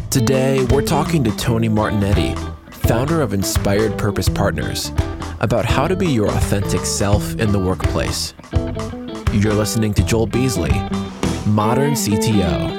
Today, we're talking to Tony Martignetti, founder of Inspired Purpose Partners, about how to be your authentic self in the workplace. You're listening to Joel Beasley, Modern CTO.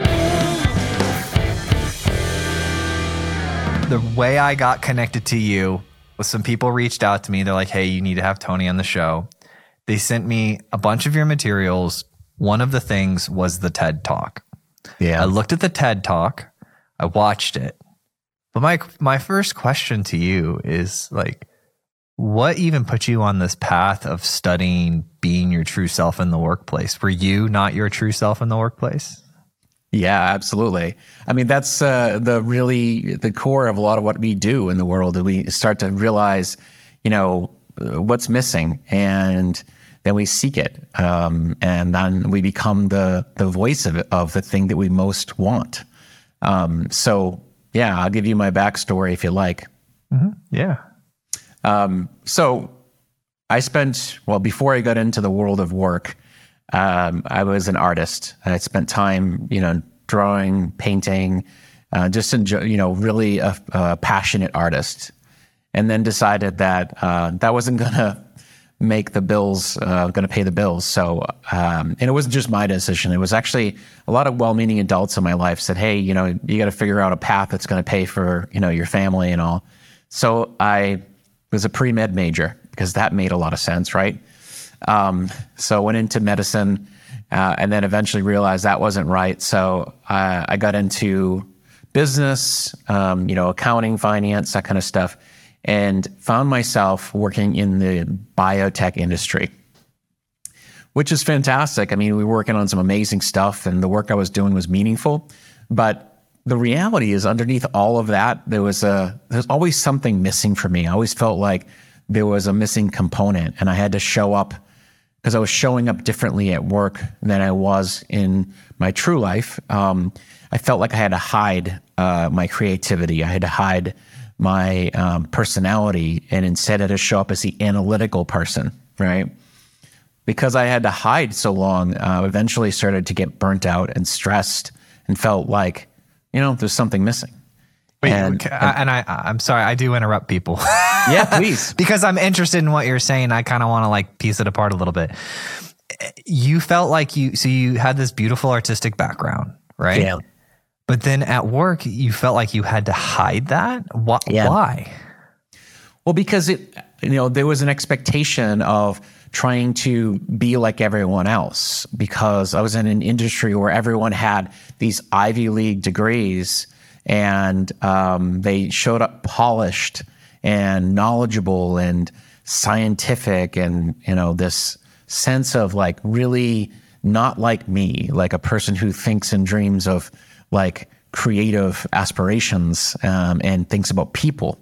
The way I got connected to you was some people reached out to me. They're like, hey, you need to have Tony on the show. They sent me a bunch of your materials. One of the things was the TED Talk. Yeah. I looked at the TED Talk. I watched it. But my first question to you is like, what even put you on this path of studying being your true self in the workplace? Were you not your true self in the workplace? Yeah, absolutely. I mean, that's the core of a lot of what we do in the world. We start to realize, what's missing, and then we seek it, and then we become the voice of the thing that we most want. So yeah, I'll give you my backstory if you like. Mm-hmm. Yeah. So I before I got into the world of work, I was an artist. I spent time, drawing, painting, just really a passionate artist, and then decided that, that wasn't going to make the bills, going to pay the bills. So, and it wasn't just my decision. It was actually a lot of well-meaning adults in my life said, hey, you got to figure out a path that's going to pay for, your family and all. So I was a pre-med major because that made a lot of sense, right? So I went into medicine, and then eventually realized that wasn't right. So I got into business, accounting, finance, that kind of stuff, and found myself working in the biotech industry, which is fantastic. I mean, we were working on some amazing stuff, and the work I was doing was meaningful. But the reality is, underneath all of that, there's always something missing for me. I always felt like there was a missing component, and I had to show up because I was showing up differently at work than I was in my true life. I felt like I had to hide my creativity. I had to hide my personality, and instead I had to show up as the analytical person, right? Because I had to hide so long, eventually started to get burnt out and stressed and felt like, there's something missing. Wait, I'm sorry, I do interrupt people. Yeah, please. Because I'm interested in what you're saying. I kind of want to piece it apart a little bit. You felt like you had this beautiful artistic background, right? Yeah. But then at work, you felt like you had to hide that? Why? Well, because there was an expectation of trying to be like everyone else, because I was in an industry where everyone had these Ivy League degrees, and they showed up polished and knowledgeable and scientific, and this sense of really not like me, like a person who thinks and dreams of creative aspirations, and thinks about people.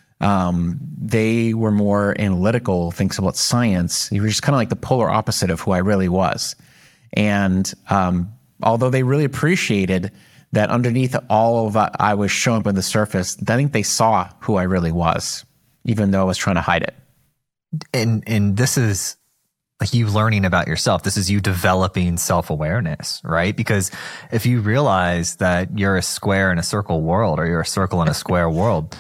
They were more analytical, thinks about science. You were just kind of like the polar opposite of who I really was. And although they really appreciated that underneath all of that I was showing up on the surface, I think they saw who I really was, even though I was trying to hide it. And this is you learning about yourself. This is you developing self-awareness, right? Because if you realize that you're a square in a circle world, or you're a circle in a square world,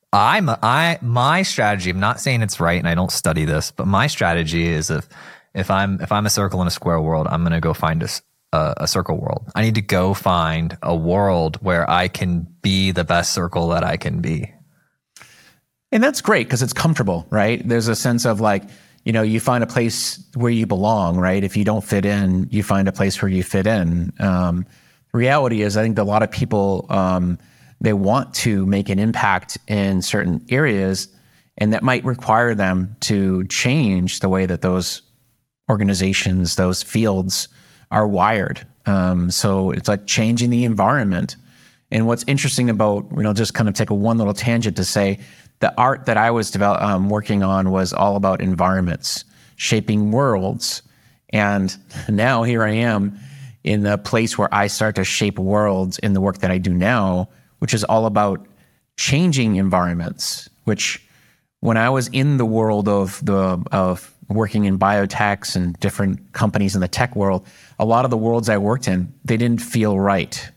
my strategy, I'm not saying it's right and I don't study this, but my strategy is if I'm a circle in a square world, I'm going to go find a circle world. I need to go find a world where I can be the best circle that I can be. And that's great because it's comfortable, right? There's a sense of you find a place where you belong, right? If you don't fit in, you find a place where you fit in. The reality is, I think that a lot of people, they want to make an impact in certain areas, and that might require them to change the way that those organizations, those fields are wired. So it's like changing the environment. And what's interesting about, just kind of take one little tangent to say, the art that I was working on was all about environments, shaping worlds. And now here I am in the place where I start to shape worlds in the work that I do now, which is all about changing environments, which when I was in the world of working in biotechs and different companies in the tech world, a lot of the worlds I worked in, they didn't feel right.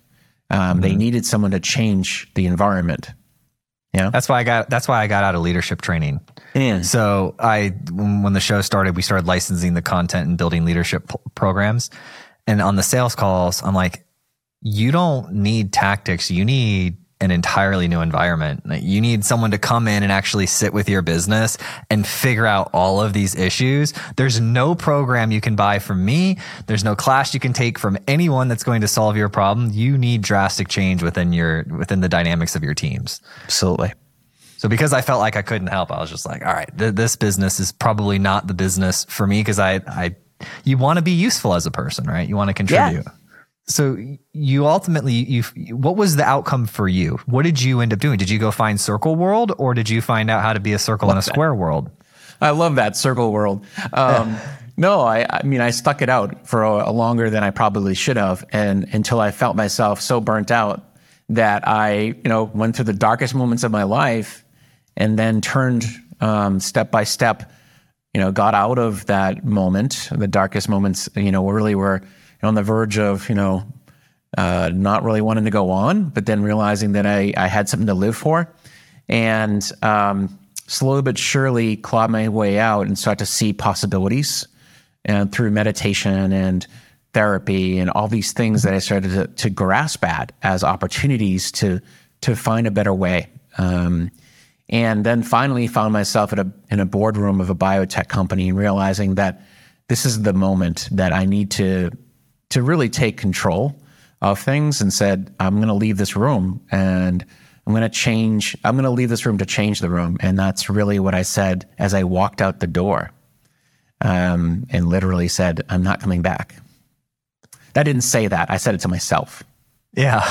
They needed someone to change the environment. Yeah, that's why I got out of leadership training. Yeah. So when the show started, we started licensing the content and building leadership programs. And on the sales calls, I'm like, you don't need tactics. You need an entirely new environment. You need someone to come in and actually sit with your business and figure out all of these issues. There's no program you can buy from me. There's no class you can take from anyone that's going to solve your problem. You need drastic change within the dynamics of your teams. Absolutely. So because I felt like I couldn't help, I was just like, all right, this business is probably not the business for me, because you want to be useful as a person, right? You want to contribute. Yeah. So you ultimately, what was the outcome for you? What did you end up doing? Did you go find Circle World, or did you find out how to be a circle in a square world? I love that Circle World. No, I mean, I stuck it out for a longer than I probably should have, and until I felt myself so burnt out that I, went through the darkest moments of my life, and then turned step by step, got out of that moment, the darkest moments, really were on the verge of, not really wanting to go on, but then realizing that I had something to live for, and slowly but surely clawed my way out and start to see possibilities, and through meditation and therapy and all these things that I started to grasp at as opportunities to find a better way. And then finally found myself in a boardroom of a biotech company, and realizing that this is the moment that I need to really take control of things, and said, I'm going to leave this room, and I'm going to leave this room to change the room. And that's really what I said as I walked out the door, and literally said, I'm not coming back. I didn't say that. I said it to myself. Yeah.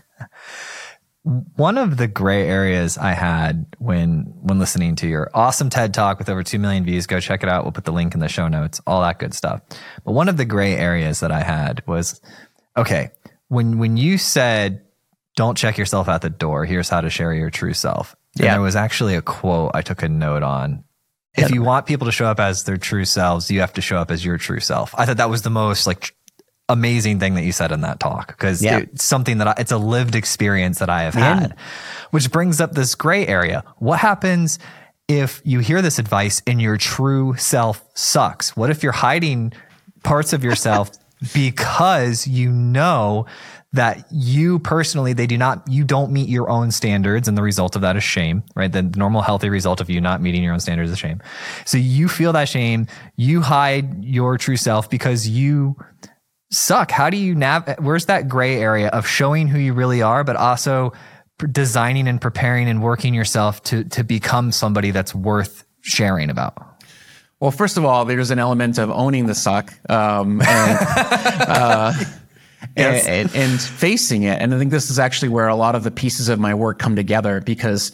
One of the gray areas I had when listening to your awesome TED Talk with over 2 million views, go check it out. We'll put the link in the show notes, all that good stuff. But one of the gray areas that I had was, okay, when you said, don't check yourself at the door, here's how to share your true self. And there was actually a quote I took a note on. If you want people to show up as their true selves, you have to show up as your true self. I thought that was the most amazing thing that you said in that talk, because it's something that it's a lived experience that I have had, which brings up this gray area. What happens if you hear this advice and your true self sucks? What if you're hiding parts of yourself because you know that you personally, you don't meet your own standards, and the result of that is shame, right? The normal healthy result of you not meeting your own standards is shame. So you feel that shame, you hide your true self because you suck. How do you where's that gray area of showing who you really are, but also designing and preparing and working yourself to become somebody that's worth sharing about? Well, first of all, there's an element of owning the suck, and facing it. And I think this is actually where a lot of the pieces of my work come together, because,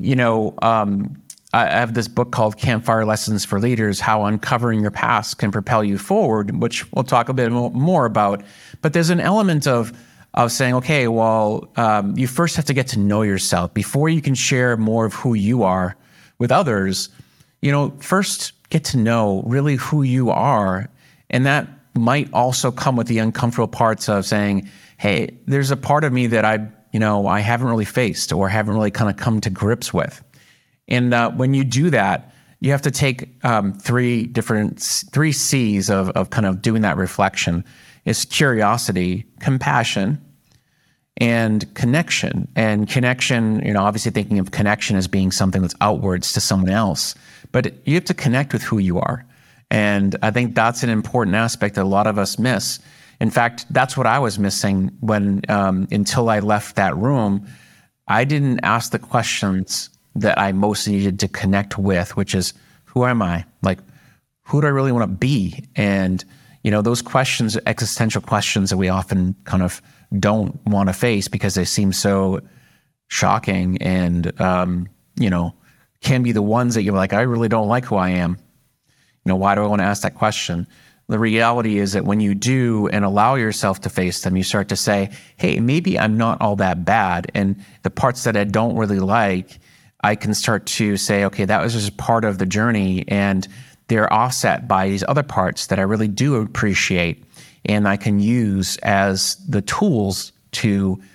I have this book called Campfire Lessons for Leaders, How Uncovering Your Past Can Propel You Forward, which we'll talk a bit more about. But there's an element of saying, okay, well, you first have to get to know yourself before you can share more of who you are with others. First get to know really who you are. And that might also come with the uncomfortable parts of saying, hey, there's a part of me that I haven't really faced or haven't really kind of come to grips with. And when you do that, you have to take three C's of kind of doing that reflection. It's curiosity, compassion, and connection. And connection, obviously thinking of connection as being something that's outwards to someone else, but you have to connect with who you are. And I think that's an important aspect that a lot of us miss. In fact, that's what I was missing when, until I left that room, I didn't ask the questions that I most needed to connect with, which is, who am I? Who do I really want to be? And, those questions, existential questions that we often kind of don't want to face because they seem so shocking and, can be the ones that you're like, I really don't like who I am. Why do I want to ask that question? The reality is that when you do and allow yourself to face them, you start to say, hey, maybe I'm not all that bad. And the parts that I don't really like, I can start to say, okay, that was just part of the journey, and they're offset by these other parts that I really do appreciate, and I can use as the tools to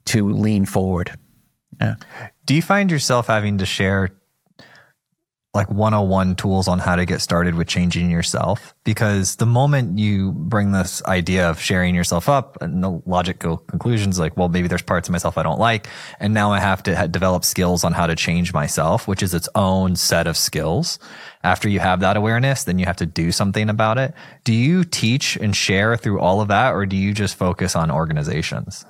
to lean forward. Yeah. Do you find yourself having to share like 101 tools on how to get started with changing yourself? Because the moment you bring this idea of sharing yourself up, and the logical conclusions like, well, maybe there's parts of myself I don't like, and now I have to develop skills on how to change myself, which is its own set of skills. After you have that awareness, then you have to do something about it. Do you teach and share through all of that, or do you just focus on organizations?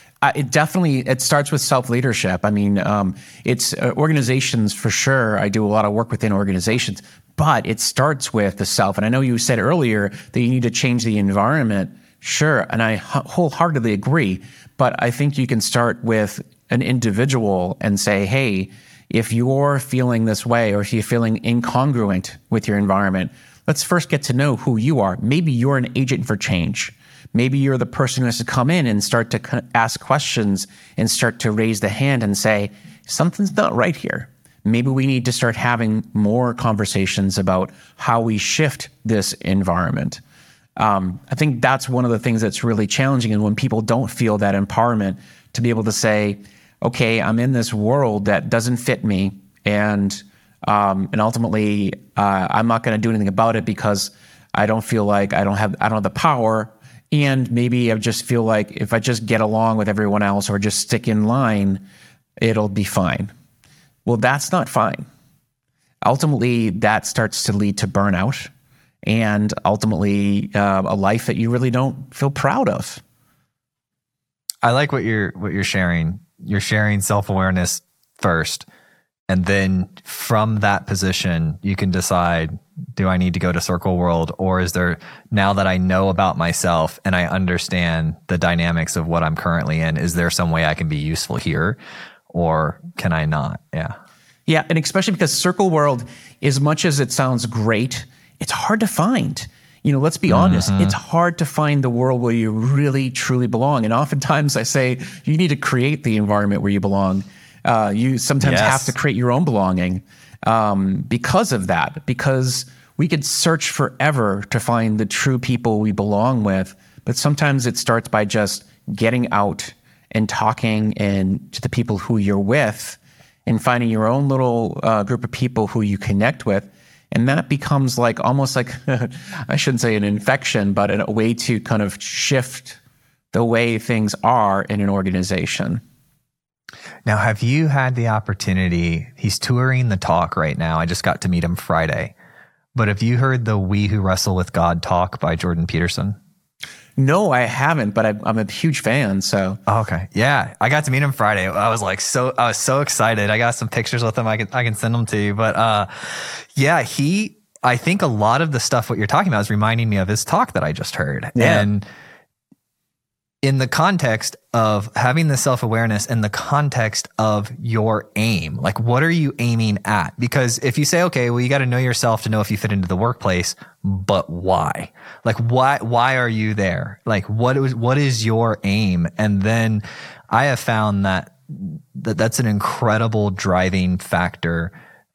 It starts with self-leadership. I mean, it's organizations for sure. I do a lot of work within organizations, but it starts with the self. And I know you said earlier that you need to change the environment. Sure. And I wholeheartedly agree. But I think you can start with an individual and say, hey, if you're feeling this way, or if you're feeling incongruent with your environment, let's first get to know who you are. Maybe you're an agent for change. Maybe you're the person who has to come in and start to ask questions and start to raise the hand and say, something's not right here. Maybe we need to start having more conversations about how we shift this environment. I think that's one of the things that's really challenging, and when people don't feel that empowerment to be able to say, okay, I'm in this world that doesn't fit me, and ultimately I'm not going to do anything about it because I don't feel like I don't have the power. And maybe I just feel like if I just get along with everyone else or just stick in line, it'll be fine. Well, that's not fine. Ultimately, that starts to lead to burnout and ultimately a life that you really don't feel proud of. I like what you're sharing. You're sharing self-awareness first. And then from that position, you can decide, do I need to go to Circle World, or is there, now that I know about myself and I understand the dynamics of what I'm currently in, is there some way I can be useful here, or can I not? Yeah. Yeah. And especially because Circle World, as much as it sounds great, it's hard to find. You know, let's be honest, it's hard to find the world where you really, truly belong. And oftentimes I say, you need to create the environment where you belong. You sometimes have to create your own belonging because of that, because we could search forever to find the true people we belong with. But sometimes it starts by just getting out and talking to the people who you're with and finding your own little group of people who you connect with. And that becomes like almost like, I shouldn't say an infection, but a way to kind of shift the way things are in an organization. Now, have you had the opportunity, he's touring the talk right now. I just got to meet him Friday. But have you heard the We Who Wrestle with God talk by Jordan Peterson? No, I haven't, but I'm a huge fan. So okay, yeah, I got to meet him Friday. I was so excited. I got some pictures with him. I can send them to you. But yeah, I think a lot of the stuff what you're talking about is reminding me of his talk that I just heard. Yeah. And in the context of having the self-awareness, in the context of your aim, like what are you aiming at? Because if you say, okay, well, you got to know yourself to know if you fit into the workplace, but why? Like, why are you there? Like, what is your aim? And then I have found that's an incredible driving factor,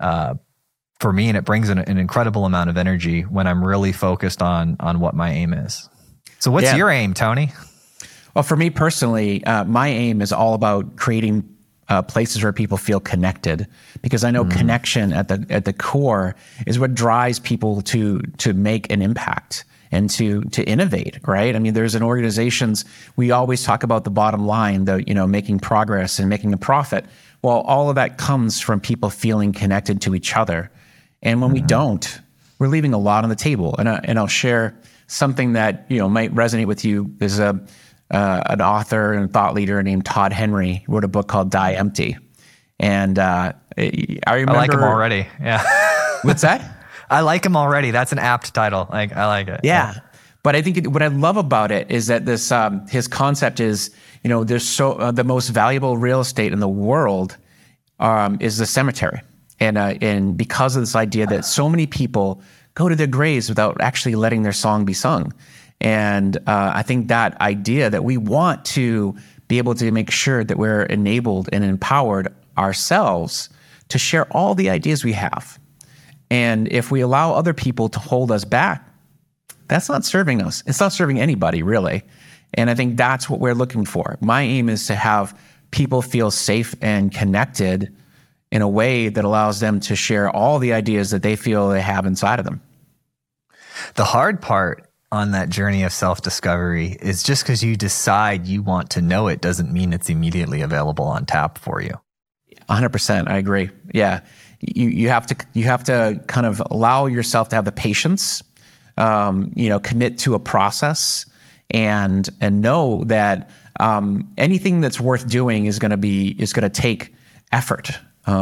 for me. And it brings an incredible amount of energy when I'm really focused on what my aim is. So what's your aim, Tony? Well, for me personally, my aim is all about creating places where people feel connected, because I know connection at the core is what drives people to make an impact and to innovate, right? I mean, there's in organizations, we always talk about the bottom line, making progress and making a profit. Well, all of that comes from people feeling connected to each other. And when we don't, we're leaving a lot on the table. And I'll share something that, might resonate with you. There's an author and thought leader named Todd Henry. He wrote a book called Die Empty. And I remember... I like him already. Yeah. What's that? I like him already. That's an apt title. I like it. Yeah. But I think what I love about it is that this his concept is, there's the most valuable real estate in the world is the cemetery. And because of this idea that so many people go to their graves without actually letting their song be sung. And I think that idea that we want to be able to make sure that we're enabled and empowered ourselves to share all the ideas we have. And if we allow other people to hold us back, that's not serving us. It's not serving anybody, really. And I think that's what we're looking for. My aim is to have people feel safe and connected in a way that allows them to share all the ideas that they feel they have inside of them. The hard part on that journey of self-discovery is just because you decide you want to know it doesn't mean it's immediately available on tap for you. 100%. I agree. Yeah. You have to kind of allow yourself to have the patience, commit to a process and know that anything that's worth doing is going to take effort.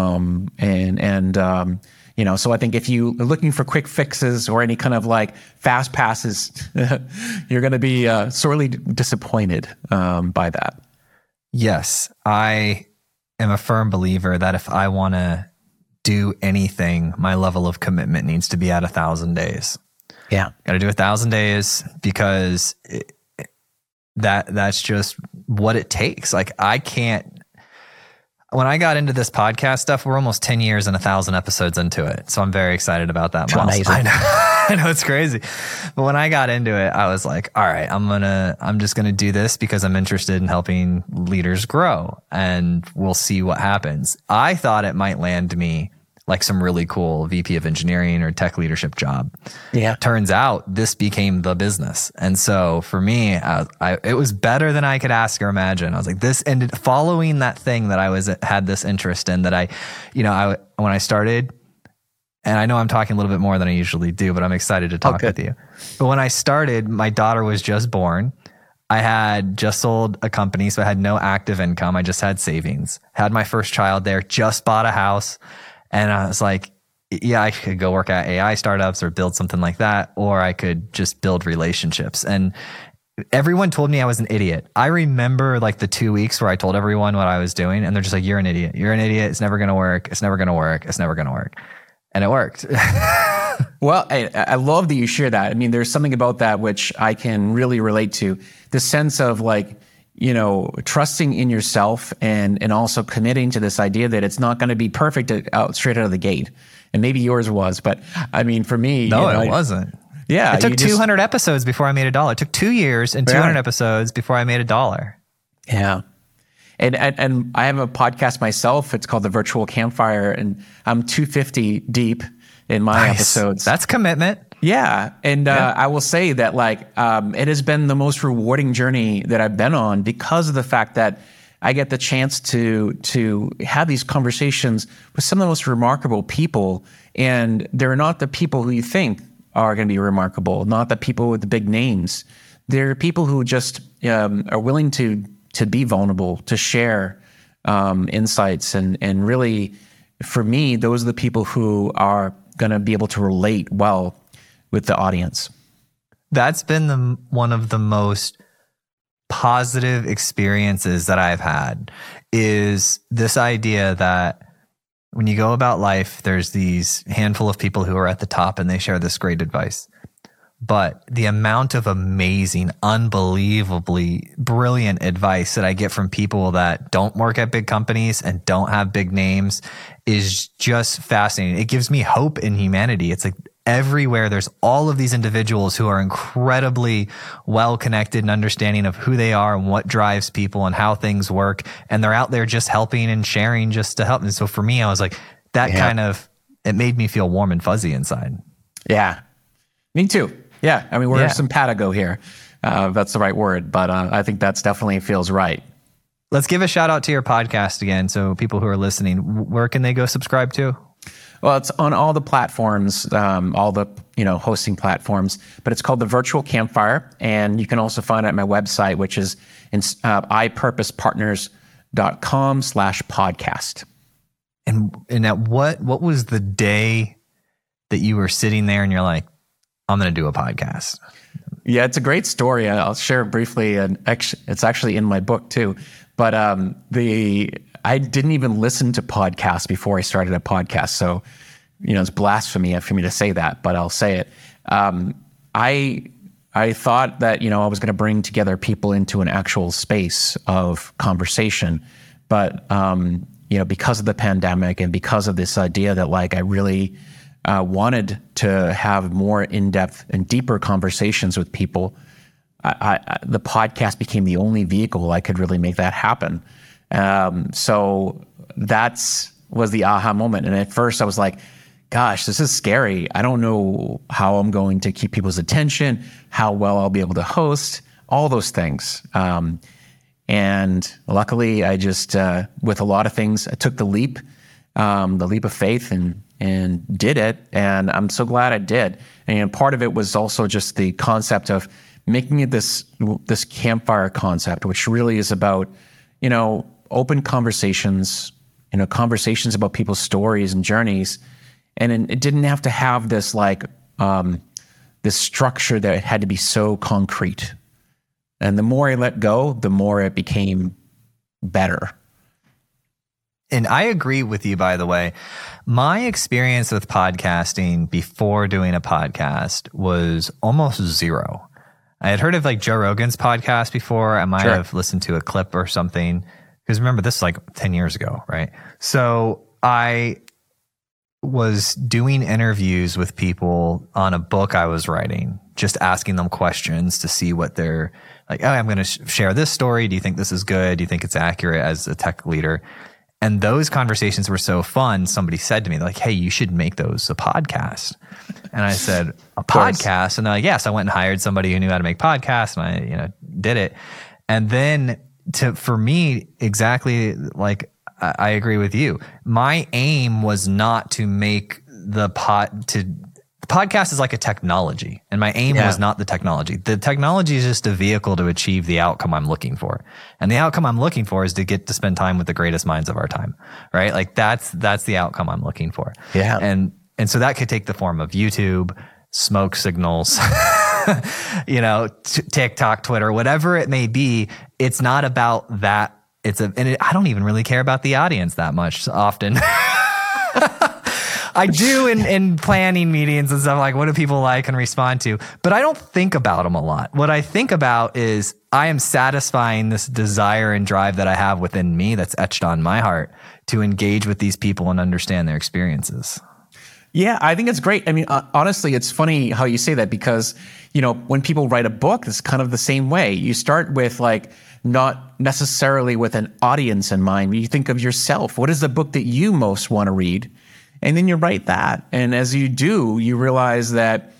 So I think if you are looking for quick fixes or any kind of like fast passes, you're going to be sorely disappointed by that. Yes, I am a firm believer that if I want to do anything, my level of commitment needs to be at 1,000 days. Yeah. Got to do 1,000 days because that's just what it takes. Like when I got into this podcast stuff, we're almost 10 years and 1,000 episodes into it. So I'm very excited about that. I know it's crazy. But when I got into it, I was like, all right, I'm just going to do this because I'm interested in helping leaders grow and we'll see what happens. I thought it might land me like some really cool VP of engineering or tech leadership job. Yeah. Turns out this became the business. And so for me, it was better than I could ask or imagine. I was like, this ended following that thing that had this interest in that when I started, and I know I'm talking a little bit more than I usually do, but I'm excited to talk with you. But when I started, my daughter was just born. I had just sold a company, so I had no active income. I just had savings. Had my first child there, just bought a house. And I was like, yeah, I could go work at AI startups or build something like that, or I could just build relationships. And everyone told me I was an idiot. I remember like the 2 weeks where I told everyone what I was doing, and they're just like, you're an idiot. You're an idiot. It's never going to work. It's never going to work. It's never going to work. And it worked. Well, I love that you share that. I mean, there's something about that which I can really relate to. The sense of like, trusting in yourself and also committing to this idea that it's not going to be perfect straight out of the gate. And maybe yours was, but I mean, for me, no, it wasn't. Yeah. It took 200 episodes before I made $1. It took 2 years and 200 episodes before I made $1. Yeah. And I have a podcast myself. It's called The Virtual Campfire, and I'm 250 deep in my episodes. That's commitment. Yeah. And I will say that it has been the most rewarding journey that I've been on because of the fact that I get the chance to have these conversations with some of the most remarkable people. And they're not the people who you think are going to be remarkable, not the people with the big names. They're people who just are willing to be vulnerable, to share insights. And really, for me, those are the people who are going to be able to relate well with the audience. That's been one of the most positive experiences that I've had, is this idea that when you go about life, there's these handful of people who are at the top and they share this great advice. But the amount of amazing, unbelievably brilliant advice that I get from people that don't work at big companies and don't have big names is just fascinating. It gives me hope in humanity. It's like everywhere there's all of these individuals who are incredibly well connected and understanding of who they are and what drives people and how things work. And they're out there just helping and sharing just to help. And so for me, I was like, it made me feel warm and fuzzy inside. Yeah, me too. Yeah. I mean, we're simpatico here. That's the right word, but I think that's definitely feels right. Let's give a shout out to your podcast again. So people who are listening, where can they go subscribe to? Well, it's on all the platforms, all the hosting platforms, but it's called The Virtual Campfire. And you can also find it at my website, which is ipurposepartners.com/podcast. And at what was the day that you were sitting there and you're like, I'm going to do a podcast? Yeah, it's a great story. I'll share it briefly. And it's actually in my book too. But I didn't even listen to podcasts before I started a podcast. So, it's blasphemy for me to say that, but I'll say it. I thought that, I was going to bring together people into an actual space of conversation. But, because of the pandemic and because of this idea that I really wanted to have more in-depth and deeper conversations with people, the podcast became the only vehicle I could really make that happen. So was the aha moment. And at first I was like, gosh, this is scary. I don't know how I'm going to keep people's attention, how well I'll be able to host, all those things. And luckily I just, with a lot of things, I took the leap of faith and did it. And I'm so glad I did. And part of it was also just the concept of making it this campfire concept, which really is about, open conversations, conversations about people's stories and journeys. And it didn't have to have this this structure that it had to be so concrete. And the more I let go, the more it became better. And I agree with you, by the way. My experience with podcasting before doing a podcast was almost zero. I had heard of Joe Rogan's podcast before. I might have listened to a clip or something. Because remember, this is 10 years ago, right? So I was doing interviews with people on a book I was writing, just asking them questions to see what they're like. Oh, I'm going to share this story. Do you think this is good? Do you think it's accurate as a tech leader? And those conversations were so fun. Somebody said to me, hey, you should make those a podcast. And I said, a podcast? And they're like, yes. I went and hired somebody who knew how to make podcasts, and I, did it. And then for me, exactly I agree with you. My aim was not to make the podcast is like a technology, and my aim was not the technology. The technology is just a vehicle to achieve the outcome I'm looking for. And the outcome I'm looking for is to get to spend time with the greatest minds of our time, right? That's the outcome I'm looking for. Yeah. And so that could take the form of YouTube, smoke signals, TikTok, Twitter, whatever it may be. It's not about that. I don't even really care about the audience that much often. I do in planning meetings and stuff, what do people like and respond to, but I don't think about them a lot. What I think about is I am satisfying this desire and drive that I have within me that's etched on my heart to engage with these people and understand their experiences. Yeah, I think it's great. I mean, honestly, it's funny how you say that because, when people write a book, it's kind of the same way. You start with not necessarily with an audience in mind, but you think of yourself. What is the book that you most want to read? And then you write that. And as you do, you realize that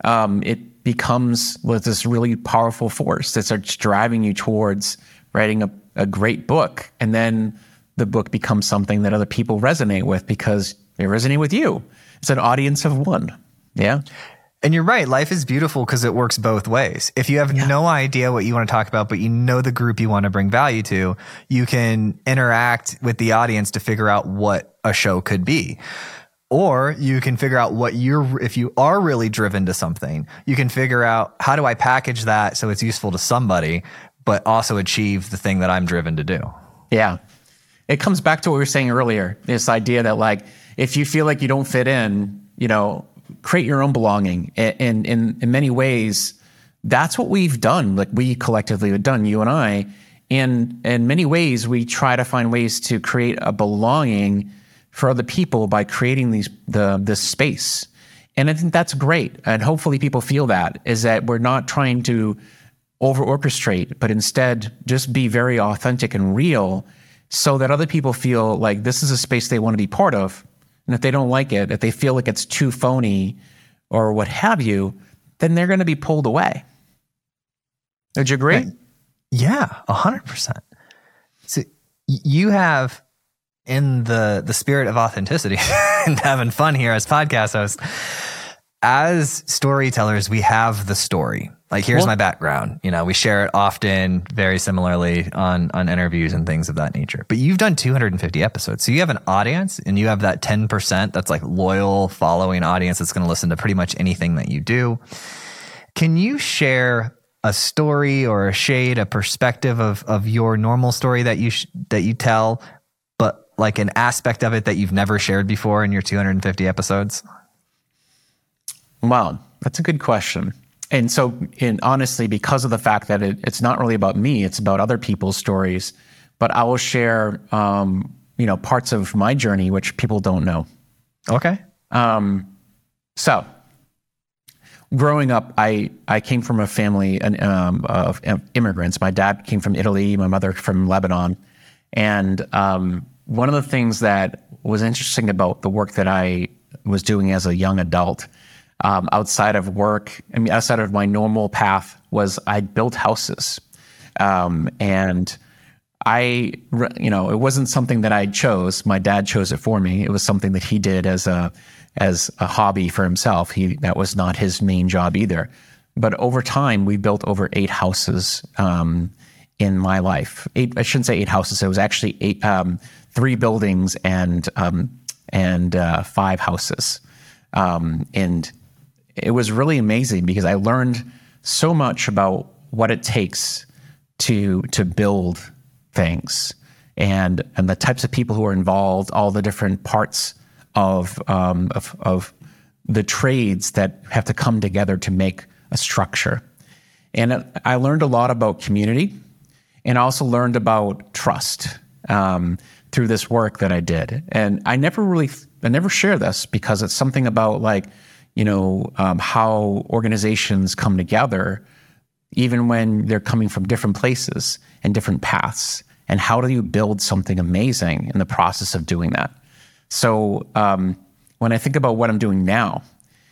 it becomes this really powerful force that starts driving you towards writing a great book. And then the book becomes something that other people resonate with because they resonate with you. It's an audience of one. Yeah. And you're right. Life is beautiful because it works both ways. If you have no idea what you want to talk about, but you know the group you want to bring value to, you can interact with the audience to figure out what a show could be. Or you can figure out if you are really driven to something, you can figure out how do I package that so it's useful to somebody, but also achieve the thing that I'm driven to do. Yeah. It comes back to what we were saying earlier, this idea that if you feel like you don't fit in, create your own belonging. And in many ways, that's what we've done. We collectively have done, you and I. And in many ways, we try to find ways to create a belonging for other people by creating this space. And I think that's great. And hopefully people feel that we're not trying to over orchestrate, but instead just be very authentic and real so that other people feel like this is a space they want to be part of. And if they don't like it, if they feel like it's too phony or what have you, then they're going to be pulled away. Would you agree? Yeah, 100%. So you have, in the spirit of authenticity and having fun here as podcast hosts, as storytellers, we have the story. Here's my background. We share it often, very similarly on interviews and things of that nature. But you've done 250 episodes. So you have an audience and you have that 10% that's loyal following audience that's going to listen to pretty much anything that you do. Can you share a story or a shade, a perspective of your normal story that you tell, but an aspect of it that you've never shared before in your 250 episodes? Wow, that's a good question. And so, honestly, because of the fact that it's not really about me, it's about other people's stories, but I will share, parts of my journey, which people don't know. Okay. So growing up, I came from a family of immigrants. My dad came from Italy, my mother from Lebanon. And one of the things that was interesting about the work that I was doing as a young adult, outside of work, outside of my normal path, was I built houses. And it wasn't something that I chose. My dad chose it for me. It was something that he did as a hobby for himself. That was not his main job either. But over time, we built over 8 houses in my life. I shouldn't say 8 houses. It was actually 3 buildings and 5 houses. And it was really amazing because I learned so much about what it takes to build things and the types of people who are involved, all the different parts of the trades that have to come together to make a structure. And I learned a lot about community, and I also learned about trust through this work that I did. And I never share this because it's something about how organizations come together, even when they're coming from different places and different paths. And how do you build something amazing in the process of doing that? So when I think about what I'm doing now,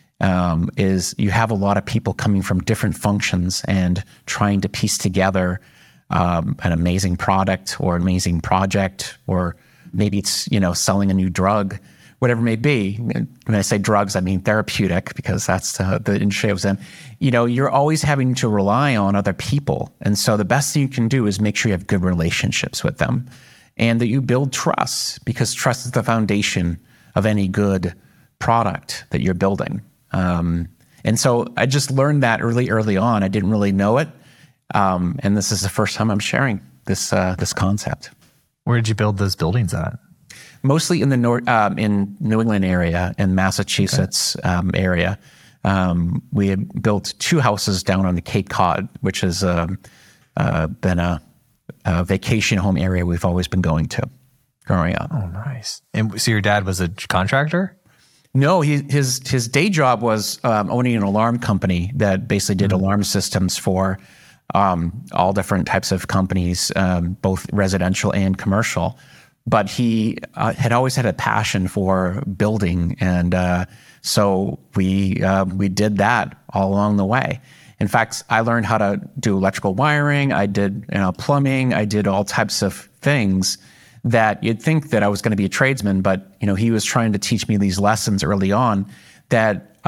is you have a lot of people coming from different functions and trying to piece together an amazing product or an amazing project, or maybe it's, selling a new drug, whatever it may be. When I say drugs, I mean therapeutic, because that's the industry I was in. You're always having to rely on other people. And so the best thing you can do is make sure you have good relationships with them and that you build trust, because trust is the foundation of any good product that you're building. And so I just learned that early on. I didn't really know it. And this is the first time I'm sharing this concept. Where did you build those buildings at? Mostly in the in New England area and Massachusetts area. We had built 2 houses down on the Cape Cod, which has been a vacation home area we've always been going to growing up. Oh, nice. And so your dad was a contractor? No, his day job was owning an alarm company that basically did alarm systems for all different types of companies, both residential and commercial. But he had always had a passion for building, and so we did that all along the way. In fact, I learned how to do electrical wiring. I did plumbing. I did all types of things that you'd think that I was going to be a tradesman, but he was trying to teach me these lessons early on that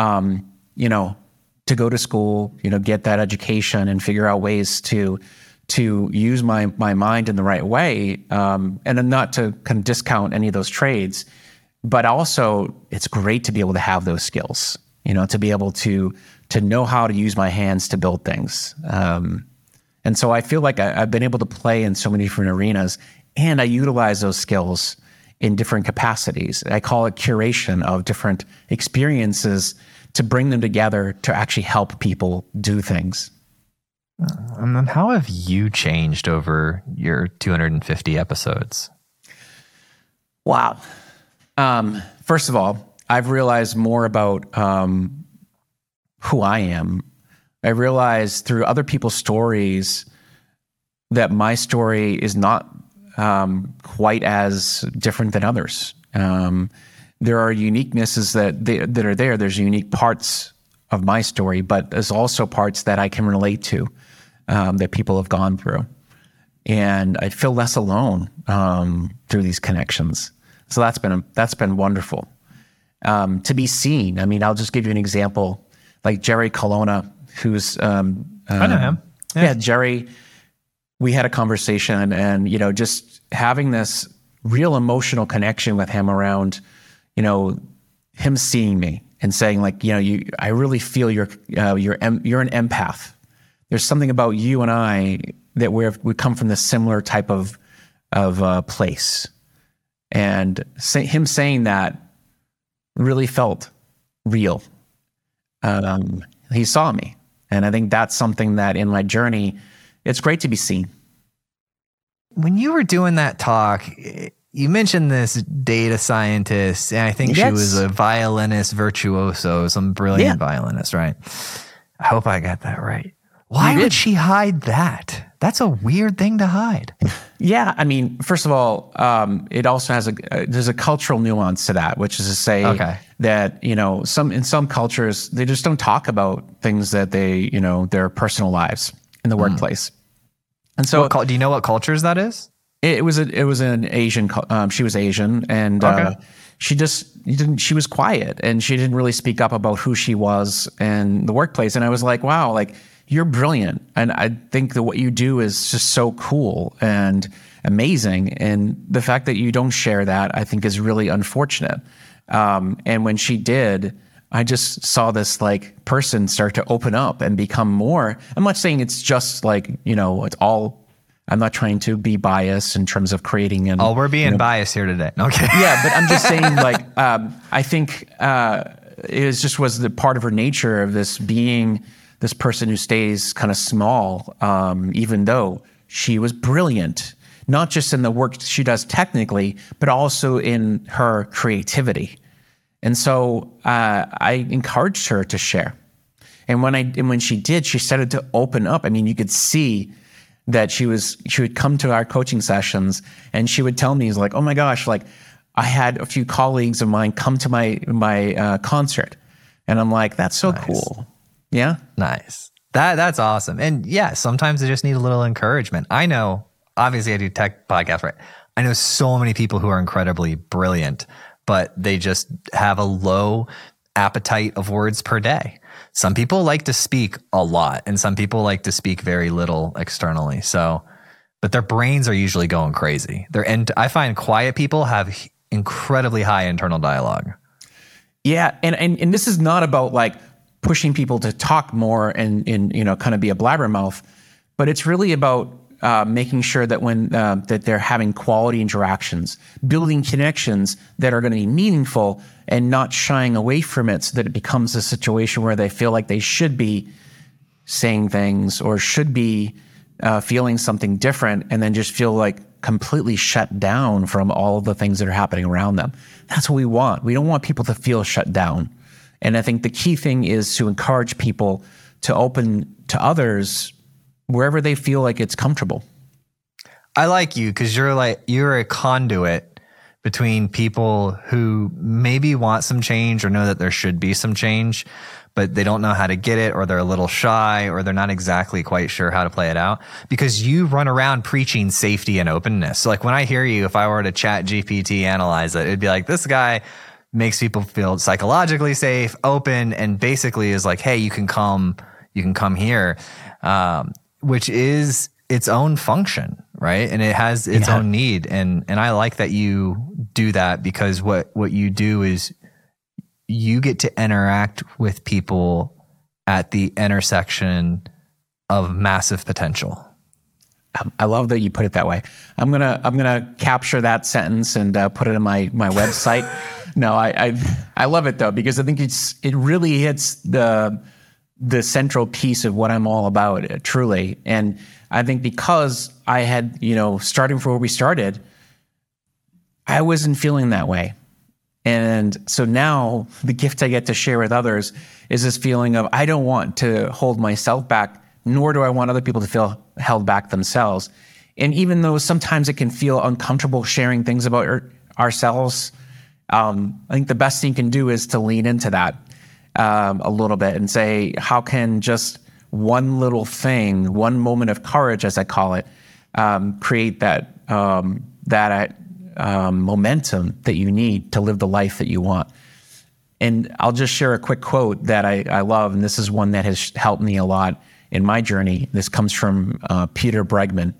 to go to school, get that education and figure out ways to use my mind in the right way, and not to kind of discount any of those trades, but also it's great to be able to have those skills, to be able to know how to use my hands to build things. And so I feel like I've been able to play in so many different arenas, and I utilize those skills in different capacities. I call it curation of different experiences to bring them together to actually help people do things. And then how have you changed over your 250 episodes? Wow. First of all, I've realized more about who I am. I realized through other people's stories that my story is not quite as different than others. There are uniquenesses that are there. There's unique parts of my story, but there's also parts that I can relate to, that people have gone through. And I feel less alone through these connections. So that's been wonderful. To be seen. I mean, I'll just give you an example, like Jerry Colonna, who's I know him. Yeah, Jerry. We had a conversation, and just having this real emotional connection with him around, him seeing me and saying like, I really feel you're an empath. There's something about you and I that we come from this similar type of place, and him saying that really felt real. He saw me, and I think that's something that in my journey, it's great to be seen. When you were doing that talk, you mentioned this data scientist, and I think she was a violinist virtuoso, some brilliant violinist, right? I hope I got that right. Why would she hide that? That's a weird thing to hide. Yeah, I mean, first of all, it also has there's a cultural nuance to that, which is to say that, you know, in some cultures, they just don't talk about things that they, you know, their personal lives in the workplace. And so, do you know what cultures that is? It was an Asian. She was Asian, and she was quiet, and she didn't really speak up about who she was in the workplace. And I was like, wow, like, you're brilliant, and I think that what you do is just so cool and amazing. And the fact that you don't share that, I think, is really unfortunate. And when she did, I just saw this like person start to open up and become more. I'm not saying it's just like, you know, it's all. I'm not trying to be biased in terms of creating an. Oh, we're being biased here today. Okay. Yeah, but I'm just saying, like, I think it was the part of her nature of this being this person who stays kind of small, even though she was brilliant, not just in the work she does technically, but also in her creativity. And so I encouraged her to share. And when she did, she started to open up. I mean, you could see that she would come to our coaching sessions, and she would tell me, like, oh my gosh, like, I had a few colleagues of mine come to my concert. And I'm like, that's so cool. Yeah. Nice. That's awesome. And yeah, sometimes they just need a little encouragement. I know, obviously I do tech podcasts, right? I know so many people who are incredibly brilliant, but they just have a low appetite of words per day. Some people like to speak a lot, and some people like to speak very little externally. So, but their brains are usually going crazy. I find quiet people have incredibly high internal dialogue. Yeah. And this is not about like pushing people to talk more and you know, kind of be a blabbermouth, but it's really about making sure that that they're having quality interactions, building connections that are going to be meaningful, and not shying away from it so that it becomes a situation where they feel like they should be saying things or should be feeling something different, and then just feel like completely shut down from all of the things that are happening around them. That's what we want. We don't want people to feel shut down. And I think the key thing is to encourage people to open to others wherever they feel like it's comfortable. I like you because you're a conduit between people who maybe want some change or know that there should be some change, but they don't know how to get it, or they're a little shy, or they're not exactly quite sure how to play it out, because you run around preaching safety and openness. So like when I hear you, if I were to chat GPT analyze it, it'd be like, this guy makes people feel psychologically safe, open, and basically is like, hey, you can come here, which is its own function, right? And it has its own need. And I like that you do that, because what you do is you get to interact with people at the intersection of massive potential. I love that you put it that way. I'm gonna capture that sentence and put it in my website. No, I love it though, because I think it really hits the central piece of what I'm all about, truly. And I think because I had, you know, starting from where we started, I wasn't feeling that way. And so now the gift I get to share with others is this feeling of, I don't want to hold myself back, nor do I want other people to feel held back themselves. And even though sometimes it can feel uncomfortable sharing things about ourselves, I think the best thing you can do is to lean into that a little bit and say, how can just one little thing, one moment of courage, as I call it, create that momentum that you need to live the life that you want. And I'll just share a quick quote that I love, and this is one that has helped me a lot in my journey. This comes from Peter Bregman.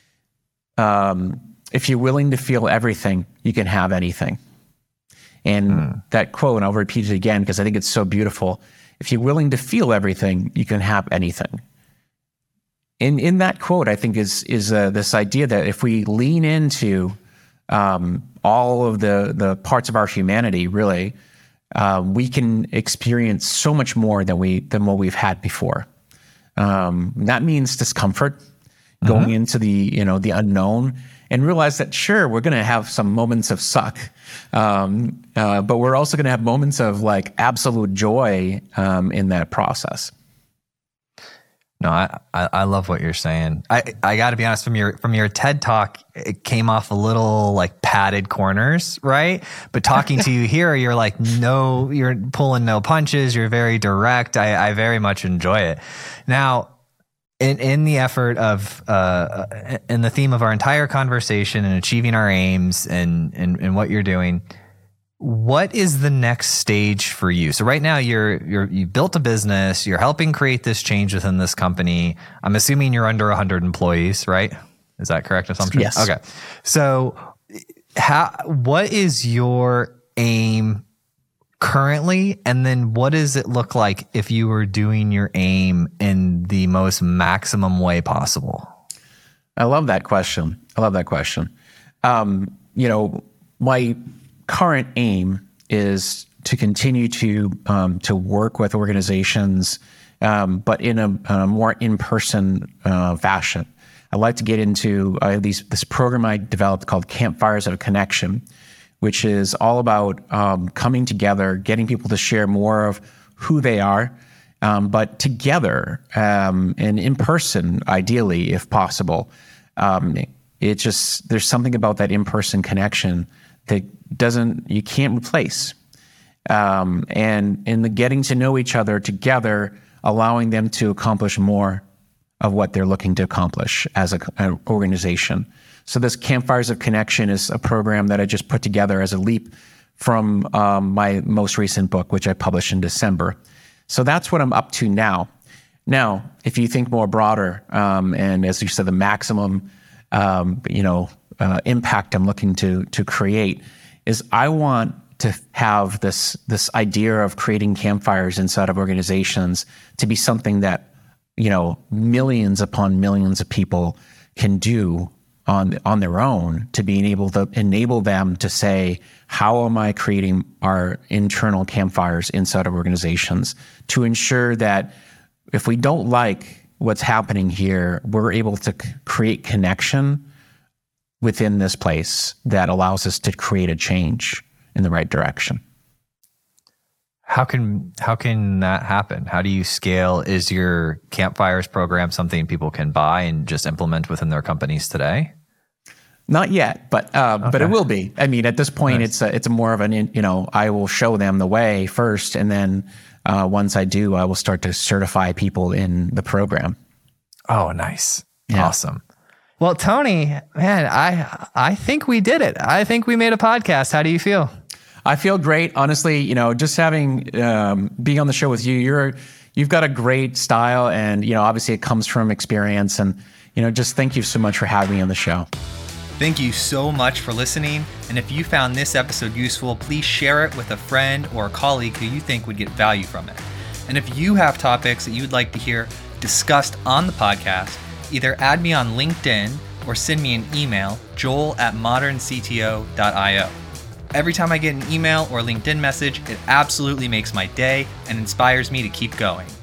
If you're willing to feel everything, you can have anything. And that quote, and I'll repeat it again because I think it's so beautiful. If you're willing to feel everything, you can have anything. In that quote, I think is this idea that if we lean into all of the parts of our humanity, really, we can experience so much more than what we've had before. That means discomfort, going into the unknown, and realize that, sure, we're going to have some moments of suck, but we're also going to have moments of like absolute joy in that process. No, I love what you're saying. I got to be honest, from your TED Talk, it came off a little like padded corners, right? But talking to you here, you're like, no, you're pulling no punches. You're very direct. I very much enjoy it. Now, in the effort of, in the theme of our entire conversation and achieving our aims and what you're doing, what is the next stage for you? So right now you built a business, you're helping create this change within this company. I'm assuming you're under 100 employees, right? Is that correct assumption? Yes. Okay. So what is your aim currently? And then what does it look like if you were doing your aim in the most maximum way possible? I love that question. My current aim is to continue to work with organizations, but in a more in-person fashion. I'd like to get into this program I developed called Campfires of Connection, which is all about coming together, getting people to share more of who they are, but together and in person, ideally, if possible. There's something about that in-person connection that you can't replace. And in the getting to know each other together, allowing them to accomplish more of what they're looking to accomplish as an organization. So this Campfires of Connection is a program that I just put together as a leap from my most recent book, which I published in December. So that's what I'm up to now. Now, if you think more broader, and as you said, the maximum impact I'm looking to create is I want to have this idea of creating campfires inside of organizations to be something that, millions upon millions of people can do on their own, to being able to enable them to say, how am I creating our internal campfires inside of organizations to ensure that if we don't like what's happening here, we're able to create connection within this place that allows us to create a change in the right direction. How can that happen? How do you scale? Is your Campfires program something people can buy and just implement within their companies today? Not yet, but it will be. I mean, at this point, nice. It's more of I will show them the way first, and then once I do, I will start to certify people in the program. Oh, nice. Yeah. Awesome. Well, Tony, man, I think we did it. I think we made a podcast. How do you feel? I feel great. Honestly, just having being on the show with you, you've got a great style, and obviously it comes from experience, and just thank you so much for having me on the show. Thank you so much for listening. And if you found this episode useful, please share it with a friend or a colleague who you think would get value from it. And if you have topics that you would like to hear discussed on the podcast, either add me on LinkedIn or send me an email, joel@moderncto.io. Every time I get an email or LinkedIn message, it absolutely makes my day and inspires me to keep going.